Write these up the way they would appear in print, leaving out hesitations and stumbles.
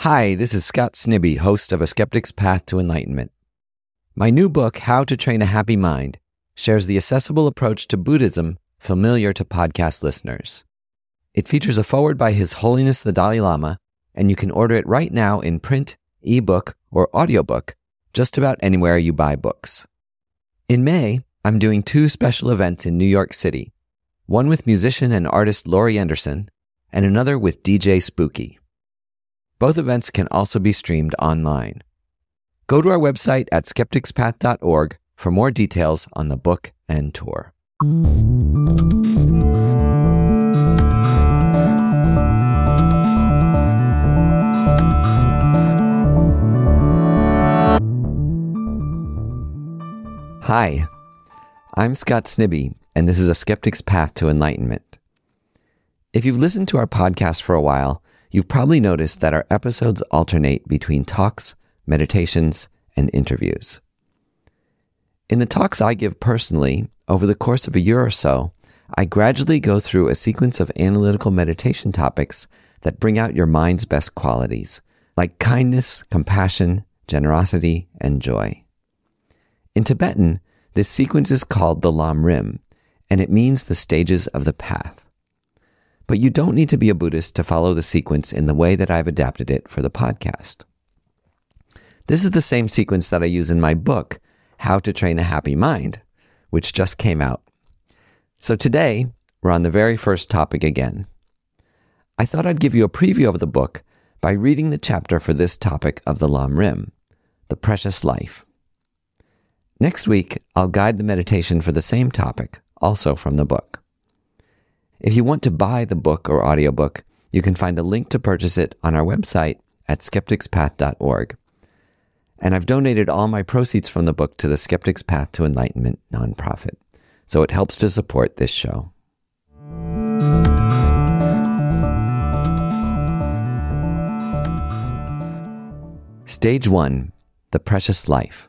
Hi, this is Scott Snibbe, host of A Skeptic's Path to Enlightenment. My new book, How to Train a Happy Mind, shares the accessible approach to Buddhism familiar to podcast listeners. It features a foreword by His Holiness the Dalai Lama, and you can order it right now in print, ebook, or audiobook, just about anywhere you buy books. In May, I'm doing 2 special events in New York City, one with musician and artist Laurie Anderson, and another with DJ Spooky. Both events can also be streamed online. Go to our website at skepticspath.org for more details on the book and tour. Hi, I'm Scott Snibbe, and this is A Skeptic's Path to Enlightenment. If you've listened to our podcast for a while, you've probably noticed that our episodes alternate between talks, meditations, and interviews. In the talks I give personally, over the course of a year or so, I gradually go through a sequence of analytical meditation topics that bring out your mind's best qualities, like kindness, compassion, generosity, and joy. In Tibetan, this sequence is called the Lam Rim, and it means the stages of the path. But you don't need to be a Buddhist to follow the sequence in the way that I've adapted it for the podcast. This is the same sequence that I use in my book, How to Train a Happy Mind, which just came out. So today, we're on the very first topic again. I thought I'd give you a preview of the book by reading the chapter for this topic of the Lam Rim, the precious life. Next week, I'll guide the meditation for the same topic, also from the book. If you want to buy the book or audiobook, you can find a link to purchase it on our website at skepticspath.org. And I've donated all my proceeds from the book to the Skeptic's Path to Enlightenment nonprofit, so it helps to support this show. Stage 1, the precious life.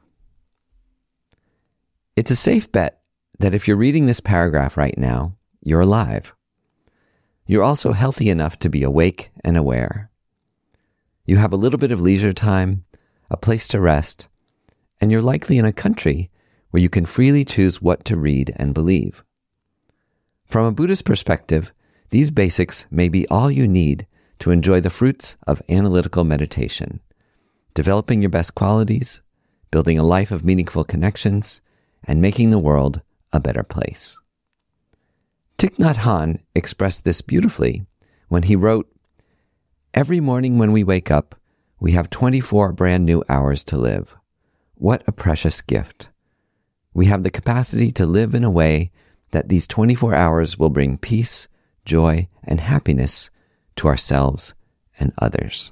It's a safe bet that if you're reading this paragraph right now, you're alive. You're also healthy enough to be awake and aware. You have a little bit of leisure time, a place to rest, and you're likely in a country where you can freely choose what to read and believe. From a Buddhist perspective, these basics may be all you need to enjoy the fruits of analytical meditation, developing your best qualities, building a life of meaningful connections, and making the world a better place. Thich Nhat Hanh expressed this beautifully when he wrote, "Every morning when we wake up, we have 24 brand new hours to live. What a precious gift. We have the capacity to live in a way that these 24 hours will bring peace, joy, and happiness to ourselves and others."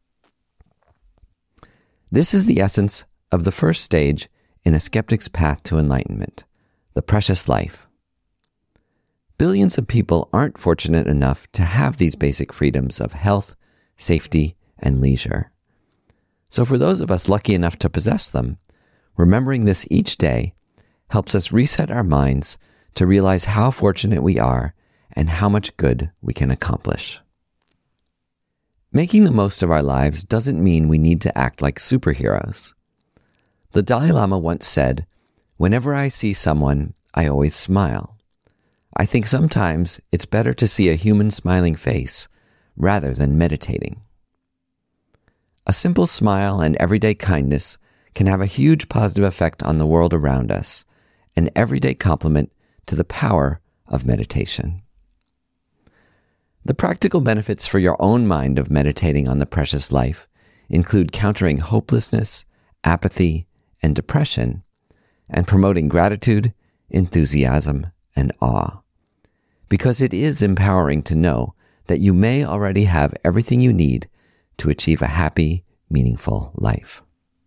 This is the essence of the first stage in A Skeptic's Path to Enlightenment, the precious life. Billions of people aren't fortunate enough to have these basic freedoms of health, safety, and leisure. So for those of us lucky enough to possess them, remembering this each day helps us reset our minds to realize how fortunate we are and how much good we can accomplish. Making the most of our lives doesn't mean we need to act like superheroes. The Dalai Lama once said, "Whenever I see someone, I always smile. I think sometimes it's better to see a human smiling face rather than meditating." A simple smile and everyday kindness can have a huge positive effect on the world around us, an everyday complement to the power of meditation. The practical benefits for your own mind of meditating on the precious life include countering hopelessness, apathy, and depression, and promoting gratitude, enthusiasm, and awe. Because it is empowering to know that you may already have everything you need to achieve a happy, meaningful life.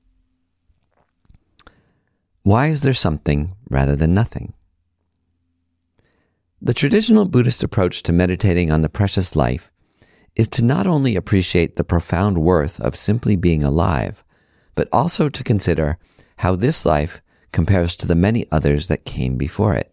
Why is there something rather than nothing? The traditional Buddhist approach to meditating on the precious life is to not only appreciate the profound worth of simply being alive, but also to consider how this life compares to the many others that came before it.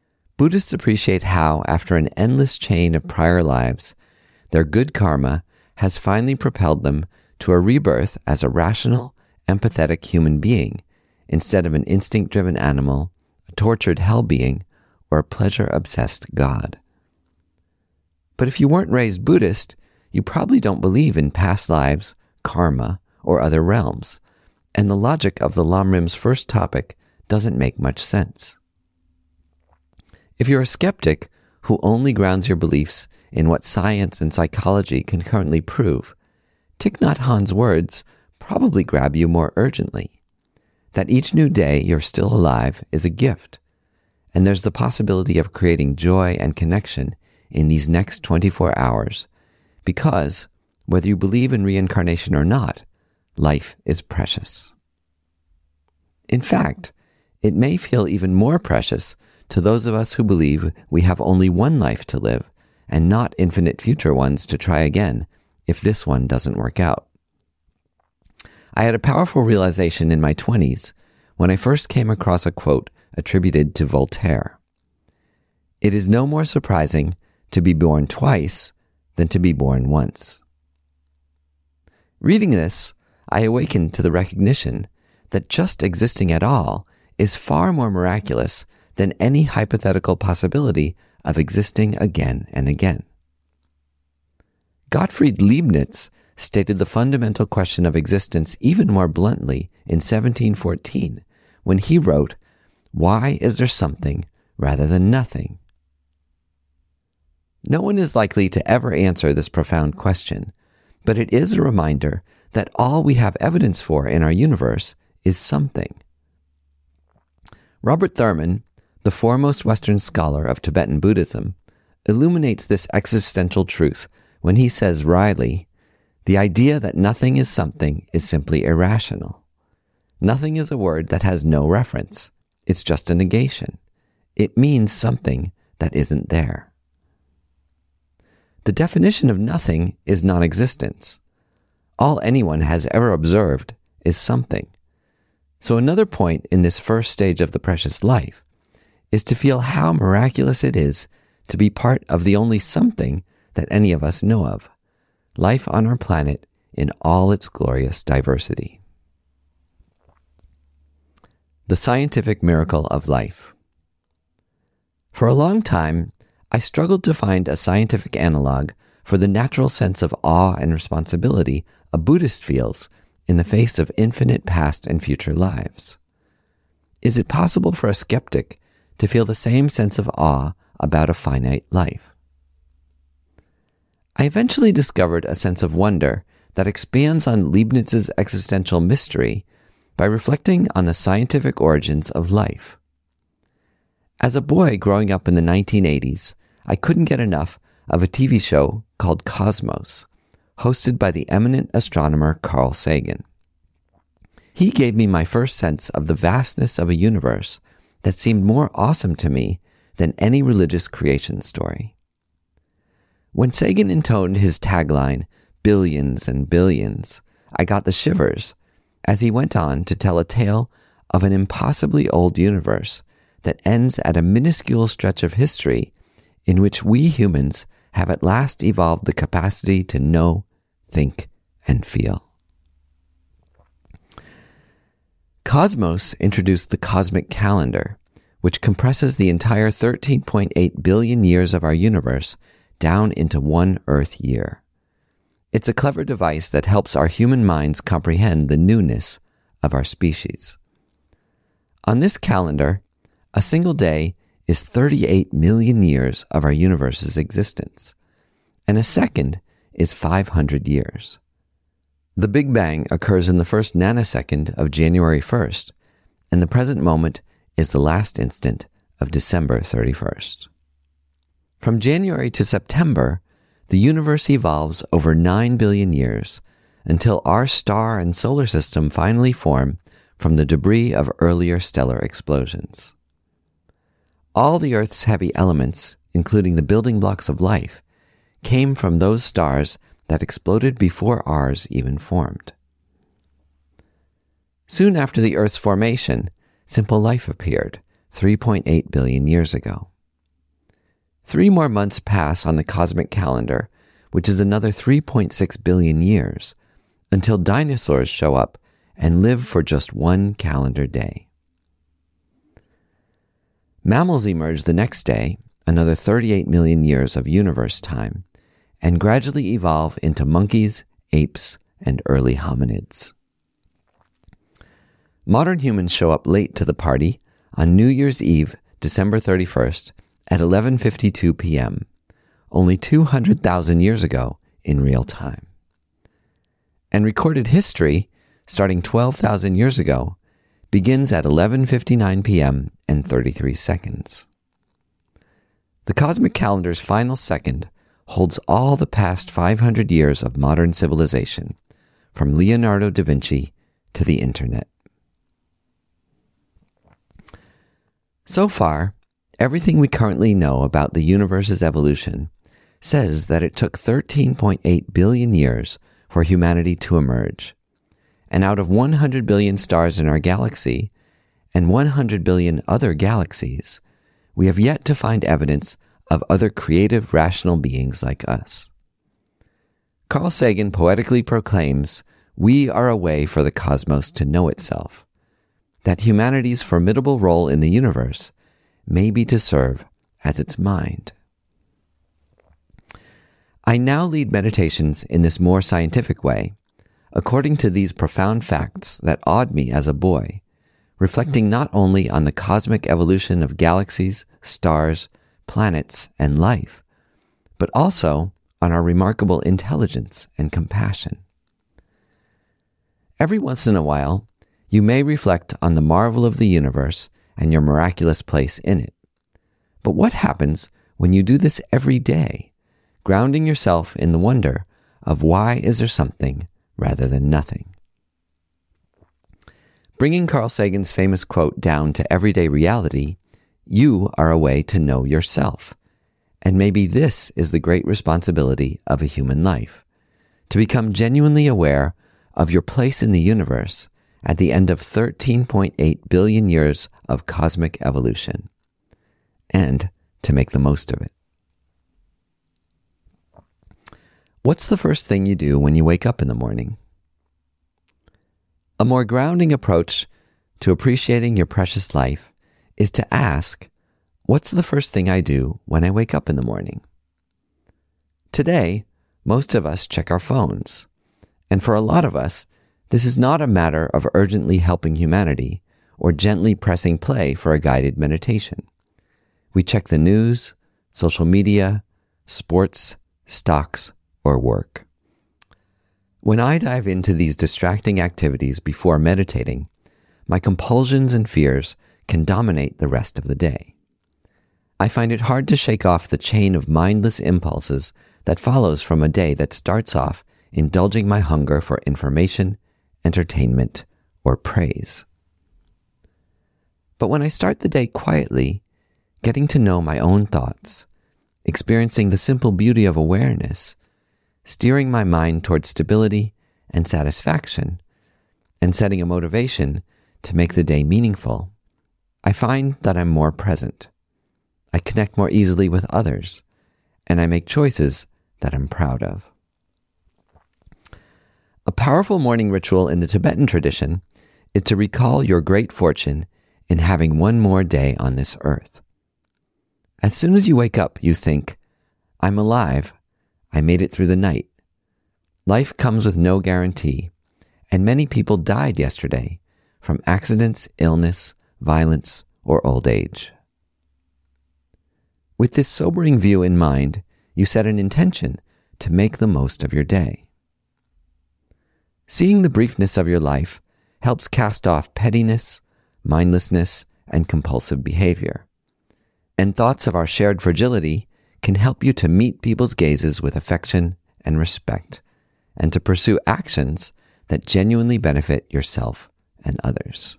Buddhists appreciate how, after an endless chain of prior lives, their good karma has finally propelled them to a rebirth as a rational, empathetic human being instead of an instinct-driven animal, a tortured hell being, or a pleasure-obsessed god. But if you weren't raised Buddhist, you probably don't believe in past lives, karma, or other realms, and the logic of the Lamrim's first topic doesn't make much sense. If you're a skeptic who only grounds your beliefs in what science and psychology can currently prove, Thich Nhat Hanh's words probably grab you more urgently. That each new day you're still alive is a gift, and there's the possibility of creating joy and connection in these next 24 hours, because, whether you believe in reincarnation or not, life is precious. In fact, it may feel even more precious to those of us who believe we have only one life to live and not infinite future ones to try again if this one doesn't work out. I had a powerful realization in my 20s when I first came across a quote attributed to Voltaire. It is no more surprising to be born twice than to be born once. Reading this, I awakened to the recognition that just existing at all is far more miraculous than any hypothetical possibility of existing again and again. Gottfried Leibniz stated the fundamental question of existence even more bluntly in 1714 when he wrote, "Why is there something rather than nothing?" No one is likely to ever answer this profound question, but it is a reminder that all we have evidence for in our universe is something. Robert Thurman, the foremost Western scholar of Tibetan Buddhism, illuminates this existential truth when he says wryly, "The idea that nothing is something is simply irrational. Nothing is a word that has no reference. It's just a negation. It means something that isn't there." The definition of nothing is non-existence. All anyone has ever observed is something. So another point in this first stage of the precious life is to feel how miraculous it is to be part of the only something that any of us know of, life on our planet in all its glorious diversity. The scientific miracle of life. For a long time, I struggled to find a scientific analog for the natural sense of awe and responsibility a Buddhist feels in the face of infinite past and future lives. Is it possible for a skeptic to feel the same sense of awe about a finite life? I eventually discovered a sense of wonder that expands on Leibniz's existential mystery by reflecting on the scientific origins of life. As a boy growing up in the 1980s, I couldn't get enough of a TV show called Cosmos, hosted by the eminent astronomer Carl Sagan. He gave me my first sense of the vastness of a universe that seemed more awesome to me than any religious creation story. When Sagan intoned his tagline, "Billions and billions," I got the shivers as he went on to tell a tale of an impossibly old universe that ends at a minuscule stretch of history in which we humans have at last evolved the capacity to know, think, and feel. Cosmos introduced the cosmic calendar, which compresses the entire 13.8 billion years of our universe down into one Earth year. It's a clever device that helps our human minds comprehend the newness of our species. On this calendar, a single day is 38 million years of our universe's existence, and a second is 500 years. The Big Bang occurs in the first nanosecond of January 1st, and the present moment is the last instant of December 31st. From January to September, the universe evolves over 9 billion years until our star and solar system finally form from the debris of earlier stellar explosions. All the Earth's heavy elements, including the building blocks of life, came from those stars that exploded before ours even formed. Soon after the Earth's formation, simple life appeared, 3.8 billion years ago. 3 more months pass on the cosmic calendar, which is another 3.6 billion years, until dinosaurs show up and live for just one calendar day. Mammals emerge the next day, another 38 million years of universe time, and gradually evolve into monkeys, apes, and early hominids. Modern humans show up late to the party on New Year's Eve, December 31st, at 11:52 p.m., only 200,000 years ago in real time. And recorded history, starting 12,000 years ago, begins at 11:59 p.m. and 33 seconds. The cosmic calendar's final second holds all the past 500 years of modern civilization, from Leonardo da Vinci to the internet. So far, everything we currently know about the universe's evolution says that it took 13.8 billion years for humanity to emerge. And out of 100 billion stars in our galaxy and 100 billion other galaxies, we have yet to find evidence of other creative, rational beings like us. Carl Sagan poetically proclaims, "We are a way for the cosmos to know itself," that humanity's formidable role in the universe may be to serve as its mind. I now lead meditations in this more scientific way, according to these profound facts that awed me as a boy, reflecting not only on the cosmic evolution of galaxies, stars, planets, and life, but also on our remarkable intelligence and compassion. Every once in a while, you may reflect on the marvel of the universe and your miraculous place in it. But what happens when you do this every day, grounding yourself in the wonder of why is there something rather than nothing? Bringing Carl Sagan's famous quote down to everyday reality, you are a way to know yourself. And maybe this is the great responsibility of a human life, to become genuinely aware of your place in the universe at the end of 13.8 billion years of cosmic evolution, and to make the most of it. What's the first thing you do when you wake up in the morning? A more grounding approach to appreciating your precious life is to ask, what's the first thing I do when I wake up in the morning? Today, most of us check our phones. And for a lot of us, this is not a matter of urgently helping humanity or gently pressing play for a guided meditation. We check the news, social media, sports, stocks, or work. When I dive into these distracting activities before meditating, my compulsions and fears can dominate the rest of the day. I find it hard to shake off the chain of mindless impulses that follows from a day that starts off indulging my hunger for information, entertainment, or praise. But when I start the day quietly, getting to know my own thoughts, experiencing the simple beauty of awareness, steering my mind towards stability and satisfaction, and setting a motivation to make the day meaningful, I find that I'm more present. I connect more easily with others, and I make choices that I'm proud of. A powerful morning ritual in the Tibetan tradition is to recall your great fortune in having one more day on this earth. As soon as you wake up, you think, I'm alive. I made it through the night. Life comes with no guarantee, and many people died yesterday from accidents, illness, violence, or old age. With this sobering view in mind, you set an intention to make the most of your day. Seeing the briefness of your life helps cast off pettiness, mindlessness, and compulsive behavior. And thoughts of our shared fragility can help you to meet people's gazes with affection and respect, and to pursue actions that genuinely benefit yourself and others.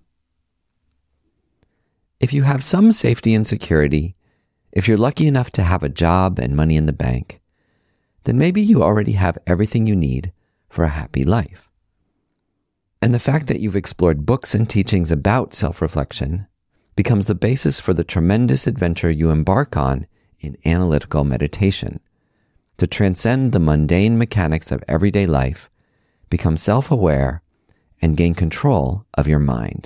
If you have some safety and security, if you're lucky enough to have a job and money in the bank, then maybe you already have everything you need for a happy life. And the fact that you've explored books and teachings about self-reflection becomes the basis for the tremendous adventure you embark on in analytical meditation, to transcend the mundane mechanics of everyday life, become self-aware, and gain control of your mind.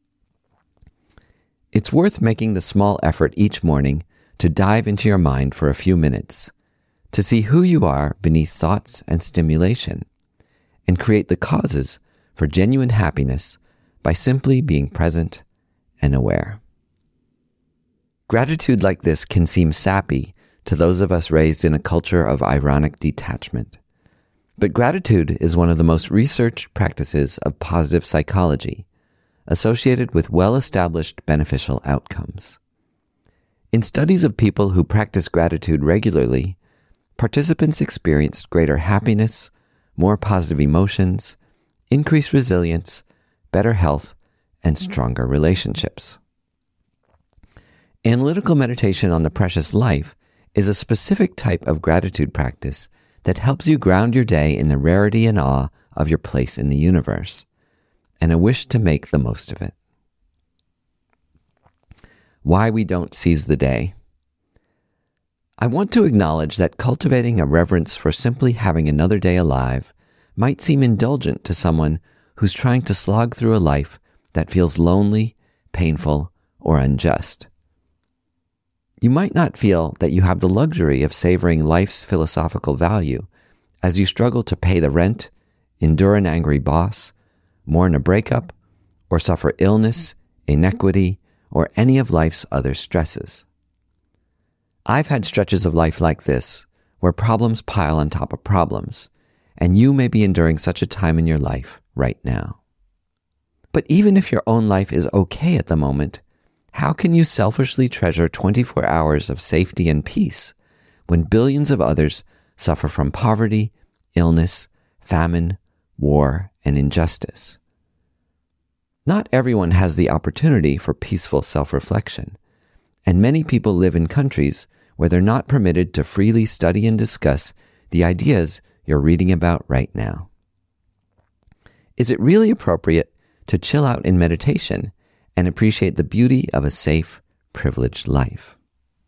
It's worth making the small effort each morning to dive into your mind for a few minutes, to see who you are beneath thoughts and stimulation, and create the causes for genuine happiness by simply being present and aware. Gratitude like this can seem sappy to those of us raised in a culture of ironic detachment. But gratitude is one of the most researched practices of positive psychology, associated with well-established beneficial outcomes. In studies of people who practice gratitude regularly, participants experienced greater happiness, more positive emotions, increased resilience, better health, and stronger relationships. Analytical meditation on the precious life is a specific type of gratitude practice that helps you ground your day in the rarity and awe of your place in the universe, and a wish to make the most of it. Why we don't seize the day. I want to acknowledge that cultivating a reverence for simply having another day alive might seem indulgent to someone who's trying to slog through a life that feels lonely, painful, or unjust. You might not feel that you have the luxury of savoring life's philosophical value as you struggle to pay the rent, endure an angry boss, mourn a breakup, or suffer illness, inequity, or any of life's other stresses. I've had stretches of life like this, where problems pile on top of problems, and you may be enduring such a time in your life right now. But even if your own life is okay at the moment, how can you selfishly treasure 24 hours of safety and peace when billions of others suffer from poverty, illness, famine, war, and injustice? Not everyone has the opportunity for peaceful self-reflection, and many people live in countries where they're not permitted to freely study and discuss the ideas you're reading about right now. Is it really appropriate to chill out in meditation and appreciate the beauty of a safe, privileged life?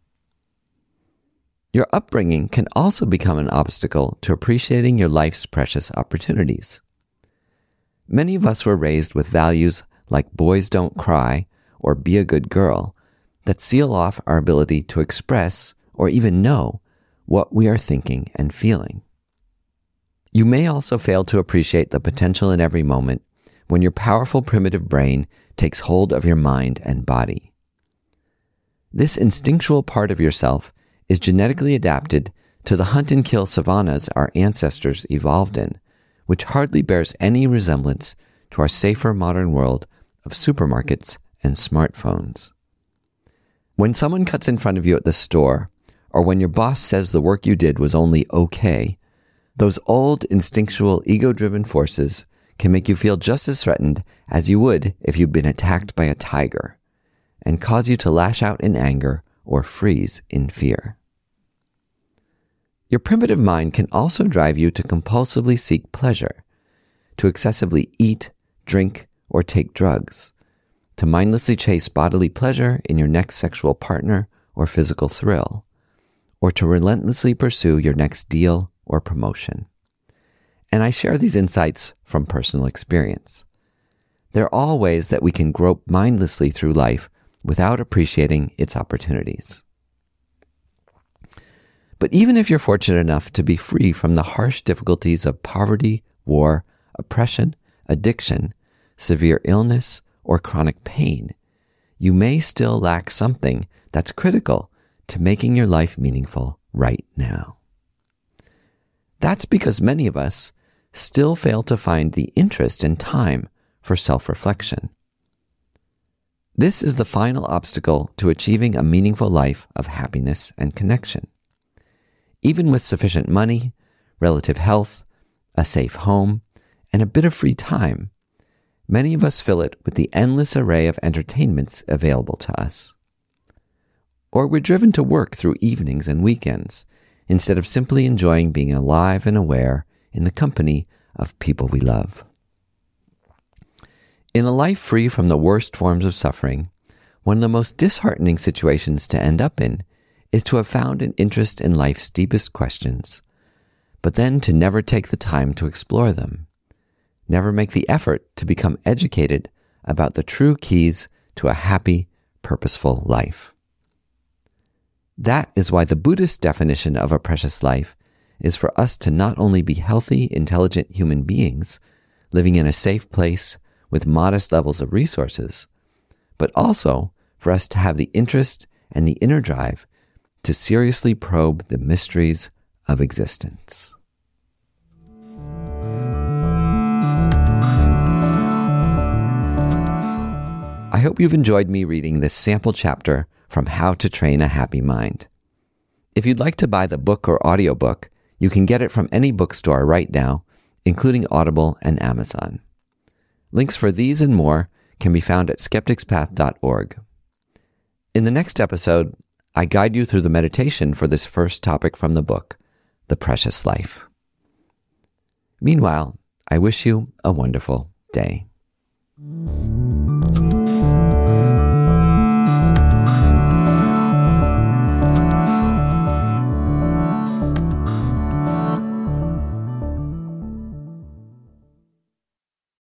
Your upbringing can also become an obstacle to appreciating your life's precious opportunities. Many of us were raised with values like boys don't cry or be a good girl that seal off our ability to express or even know what we are thinking and feeling. You may also fail to appreciate the potential in every moment when your powerful primitive brain takes hold of your mind and body. This instinctual part of yourself is genetically adapted to the hunt and kill savannas our ancestors evolved in, which hardly bears any resemblance to our safer modern world of supermarkets and smartphones. When someone cuts in front of you at the store, or when your boss says the work you did was only okay, those old instinctual ego-driven forces can make you feel just as threatened as you would if you'd been attacked by a tiger, and cause you to lash out in anger or freeze in fear. Your primitive mind can also drive you to compulsively seek pleasure, to excessively eat, drink, or take drugs, to mindlessly chase bodily pleasure in your next sexual partner or physical thrill, or to relentlessly pursue your next deal or promotion. And I share these insights from personal experience. They're all ways that we can grope mindlessly through life without appreciating its opportunities. But even if you're fortunate enough to be free from the harsh difficulties of poverty, war, oppression, addiction, severe illness, or chronic pain, you may still lack something that's critical to making your life meaningful right now. That's because many of us still fail to find the interest and time for self-reflection. This is the final obstacle to achieving a meaningful life of happiness and connection. Even with sufficient money, relative health, a safe home, and a bit of free time, many of us fill it with the endless array of entertainments available to us. Or we're driven to work through evenings and weekends instead of simply enjoying being alive and aware in the company of people we love. In a life free from the worst forms of suffering, one of the most disheartening situations to end up in is to have found an interest in life's deepest questions, but then to never take the time to explore them, never make the effort to become educated about the true keys to a happy, purposeful life. That is why the Buddhist definition of a precious life is for us to not only be healthy, intelligent human beings, living in a safe place with modest levels of resources, but also for us to have the interest and the inner drive to seriously probe the mysteries of existence. I hope you've enjoyed me reading this sample chapter from How to Train a Happy Mind. If you'd like to buy the book or audiobook, you can get it from any bookstore right now, including Audible and Amazon. Links for these and more can be found at skepticspath.org. In the next episode, I guide you through the meditation for this first topic from the book, The Precious Life. Meanwhile, I wish you a wonderful day.